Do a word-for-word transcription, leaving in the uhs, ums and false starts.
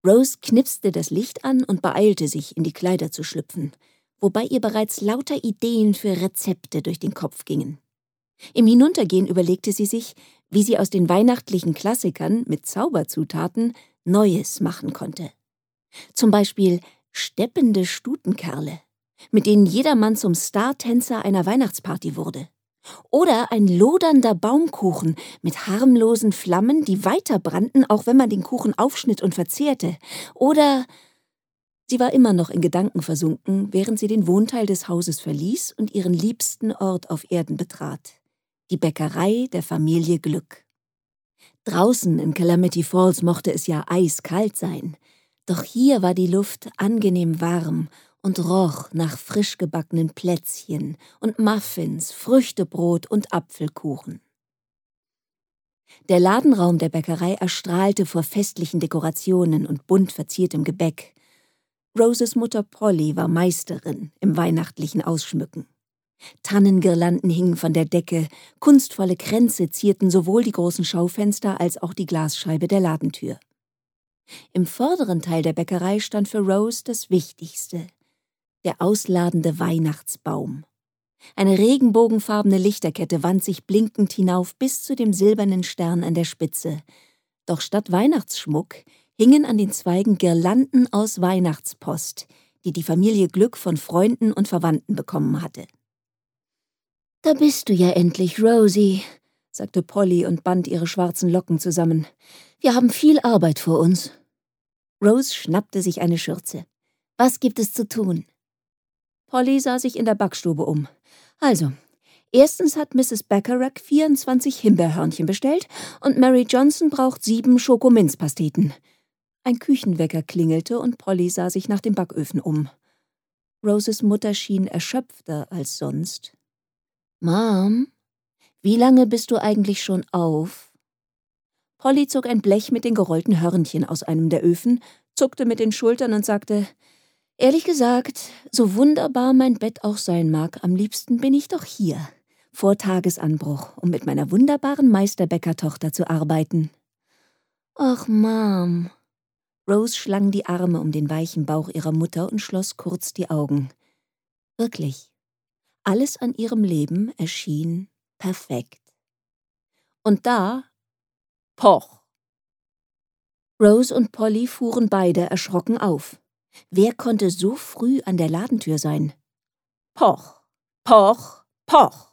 Rose knipste das Licht an und beeilte sich, in die Kleider zu schlüpfen, wobei ihr bereits lauter Ideen für Rezepte durch den Kopf gingen. Im Hinuntergehen überlegte sie sich, wie sie aus den weihnachtlichen Klassikern mit Zauberzutaten Neues machen konnte. Zum Beispiel steppende Stutenkerle, mit denen jedermann zum Startänzer einer Weihnachtsparty wurde. Oder ein lodernder Baumkuchen mit harmlosen Flammen, die weiter brannten, auch wenn man den Kuchen aufschnitt und verzehrte. Oder sie war immer noch in Gedanken versunken, während sie den Wohnteil des Hauses verließ und ihren liebsten Ort auf Erden betrat: die Bäckerei der Familie Glück. Draußen in Calamity Falls mochte es ja eiskalt sein, doch hier war die Luft angenehm warm und roch nach frisch gebackenen Plätzchen und Muffins, Früchtebrot und Apfelkuchen. Der Ladenraum der Bäckerei erstrahlte vor festlichen Dekorationen und bunt verziertem Gebäck. Roses Mutter Polly war Meisterin im weihnachtlichen Ausschmücken. Tannengirlanden hingen von der Decke, kunstvolle Kränze zierten sowohl die großen Schaufenster als auch die Glasscheibe der Ladentür. Im vorderen Teil der Bäckerei stand für Rose das Wichtigste: der ausladende Weihnachtsbaum. Eine regenbogenfarbene Lichterkette wand sich blinkend hinauf bis zu dem silbernen Stern an der Spitze. Doch statt Weihnachtsschmuck hingen an den Zweigen Girlanden aus Weihnachtspost, die die Familie Glück von Freunden und Verwandten bekommen hatte. »Da bist du ja endlich, Rosie«, sagte Polly und band ihre schwarzen Locken zusammen. »Wir haben viel Arbeit vor uns.« Rose schnappte sich eine Schürze. »Was gibt es zu tun?« Polly sah sich in der Backstube um. »Also, erstens hat Misses Bacharach vierundzwanzig Himbeerhörnchen bestellt und Mary Johnson braucht sieben Schokominzpasteten.« Ein Küchenwecker klingelte und Polly sah sich nach den Backöfen um. Roses Mutter schien erschöpfter als sonst. »Mom, wie lange bist du eigentlich schon auf?« Polly zog ein Blech mit den gerollten Hörnchen aus einem der Öfen, zuckte mit den Schultern und sagte: »Ehrlich gesagt, so wunderbar mein Bett auch sein mag, am liebsten bin ich doch hier, vor Tagesanbruch, um mit meiner wunderbaren Meisterbäckertochter zu arbeiten.« »Ach, Mom.« Rose schlang die Arme um den weichen Bauch ihrer Mutter und schloss kurz die Augen. Wirklich, alles an ihrem Leben erschien perfekt. Und da, poch! Rose und Polly fuhren beide erschrocken auf. Wer konnte so früh an der Ladentür sein? Poch, poch, poch!